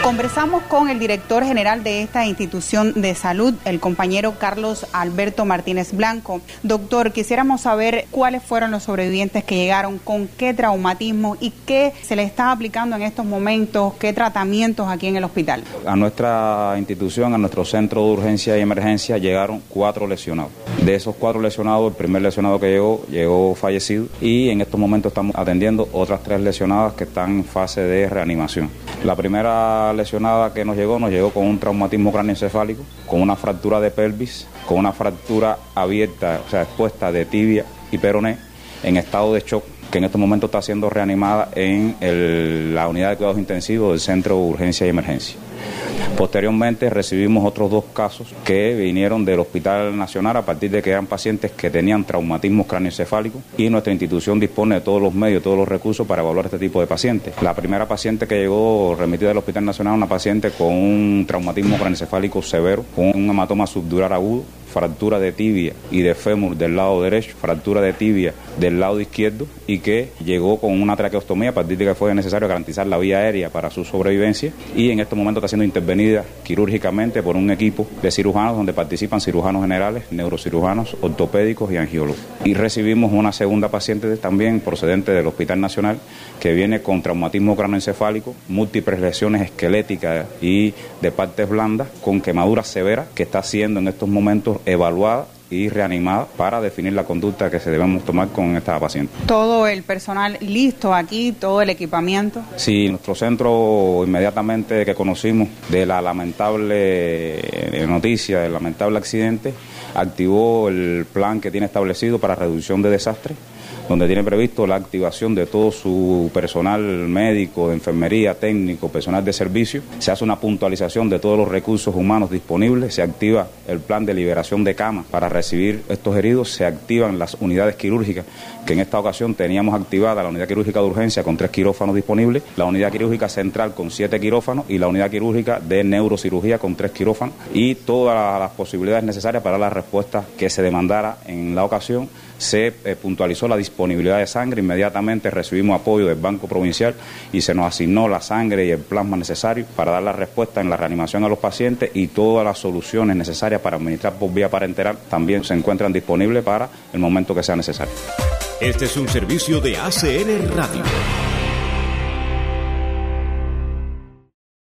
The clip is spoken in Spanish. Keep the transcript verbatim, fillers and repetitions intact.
Conversamos con el director general de esta institución de salud, el compañero Carlos Alberto Martínez Blanco. Doctor, quisiéramos saber cuáles fueron los sobrevivientes que llegaron, con qué traumatismo y qué se le está aplicando en estos momentos, qué tratamientos aquí en el hospital. A nuestra institución, a nuestro centro de urgencia y emergencia, llegaron cuatro lesionados. De esos cuatro lesionados, el primer lesionado que llegó, llegó fallecido y en estos momentos estamos atendiendo otras tres lesionadas que están en fase de reanimación. La primera lesionada que nos llegó, nos llegó con un traumatismo cráneoencefálico, con una fractura de pelvis, con una fractura abierta, o sea, expuesta de tibia y peroné, en estado de shock, que en este momento está siendo reanimada en el, la unidad de cuidados intensivos del Centro de Urgencia y Emergencia. Posteriormente recibimos otros dos casos que vinieron del Hospital Nacional a partir de que eran pacientes que tenían traumatismos cráneoencefálicos y nuestra institución dispone de todos los medios, todos los recursos para evaluar este tipo de pacientes. La primera paciente que llegó remitida del Hospital Nacional, una paciente con un traumatismo cráneoencefálico severo, con un hematoma subdural agudo, fractura de tibia y de fémur del lado derecho, fractura de tibia del lado izquierdo y que llegó con una traqueostomía a partir de que fue necesario garantizar la vía aérea para su sobrevivencia y en este momento está siendo intervenida quirúrgicamente por un equipo de cirujanos donde participan cirujanos generales, neurocirujanos, ortopédicos y angiólogos. Y recibimos una segunda paciente también procedente del Hospital Nacional que viene con traumatismo cráneoencefálico, múltiples lesiones esqueléticas y de partes blandas con quemaduras severas que está siendo en estos momentos evaluada y reanimada para definir la conducta que se debemos tomar con esta paciente. ¿Todo el personal listo aquí, todo el equipamiento? Sí, nuestro centro inmediatamente que conocimos de la lamentable noticia, del lamentable accidente, activó el plan que tiene establecido para reducción de desastres, donde tiene previsto la activación de todo su personal médico, de enfermería, técnico, personal de servicio. Se hace una puntualización de todos los recursos humanos disponibles, se activa el plan de liberación de camas para recibir estos heridos, se activan las unidades quirúrgicas, que en esta ocasión teníamos activada la unidad quirúrgica de urgencia con tres quirófanos disponibles, la unidad quirúrgica central con siete quirófanos y la unidad quirúrgica de neurocirugía con tres quirófanos y todas las posibilidades necesarias para la respuesta que se demandara en la ocasión. Se eh, puntualizó la disponibilidad de sangre, inmediatamente recibimos apoyo del Banco Provincial y se nos asignó la sangre y el plasma necesario para dar la respuesta en la reanimación a los pacientes y todas las soluciones necesarias para administrar por vía parenteral también se encuentran disponibles para el momento que sea necesario. Este es un servicio de A C N Radio.